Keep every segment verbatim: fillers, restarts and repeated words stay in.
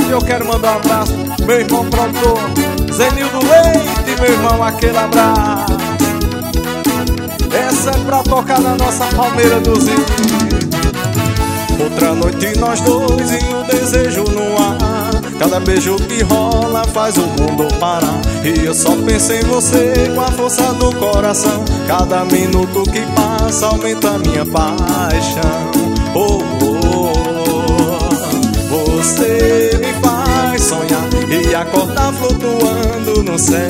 eu quero mandar um abraço pro meu irmão produtor Zenildo Leite, meu irmão, aquele abraço. Essa é pra tocar na nossa palmeira do Zinho. Outra noite nós dois e o desejo no ar. Cada beijo que rola faz o mundo parar. E eu só penso em você com a força do coração. Cada minuto que passa aumenta a minha paixão. Oh, oh, oh. Você me faz sonhar e acordar flutuando no céu.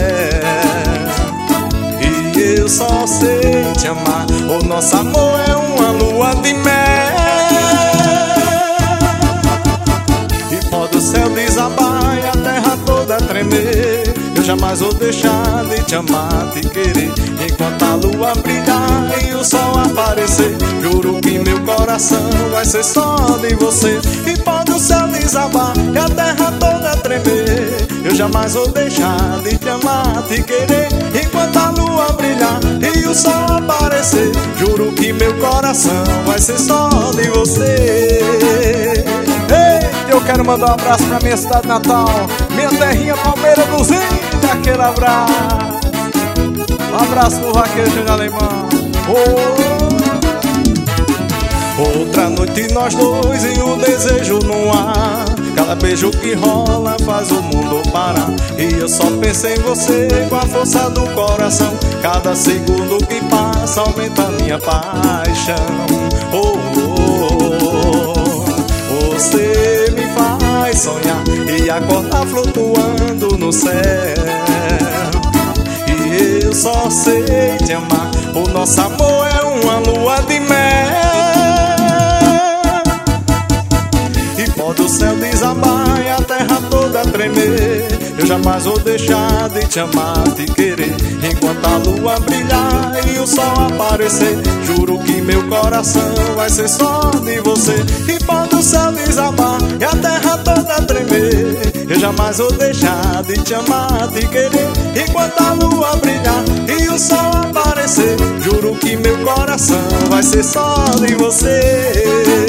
E eu só sei te amar. O nosso amor é uma lua de mel. O céu desabar e a terra toda tremer. Eu jamais vou deixar de te amar, te querer. Enquanto a lua brilhar e o sol aparecer, juro que meu coração vai ser só de você. E pode o céu desabar e a terra toda tremer, eu jamais vou deixar de te amar, te querer. Enquanto a lua brilhar e o sol aparecer, juro que meu coração vai ser só de você. Eu quero mandar um abraço pra minha cidade natal, minha terrinha Palmeira do Zinho, aquele abraço. Um abraço pro vaqueiro de alemão. Oh. Outra noite nós dois e o desejo no ar. Cada beijo que rola faz o mundo parar. E eu só penso em você com a força do coração. Cada segundo que passa aumenta a minha paixão. Oh, oh, oh. Você me faz sonhar e acordar flutuando no céu. E eu só sei te amar. O nosso amor é uma lua de mel. E pode o céu desabar e a terra toda tremer, eu jamais vou deixar de te amar, te querer. Enquanto a lua brilhar e o sol aparecer, juro que meu coração vai ser só de você. E pode o céu desabar e a terra toda tremer, eu jamais vou deixar de te amar, te querer. Enquanto a lua brilhar e o sol aparecer, juro que meu coração vai ser só de você.